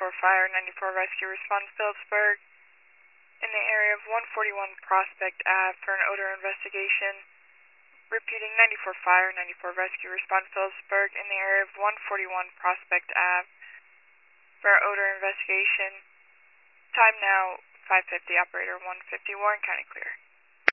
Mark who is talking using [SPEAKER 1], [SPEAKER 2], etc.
[SPEAKER 1] 94 Fire, 94 Rescue, respond to Phillipsburg in the area of 141 Prospect Ave for an odor investigation. Repeating, 94 Fire, 94 Rescue, respond to Phillipsburg in the area of 141 Prospect Ave for an odor investigation. Time now 5:50, operator 150, Warren County clear.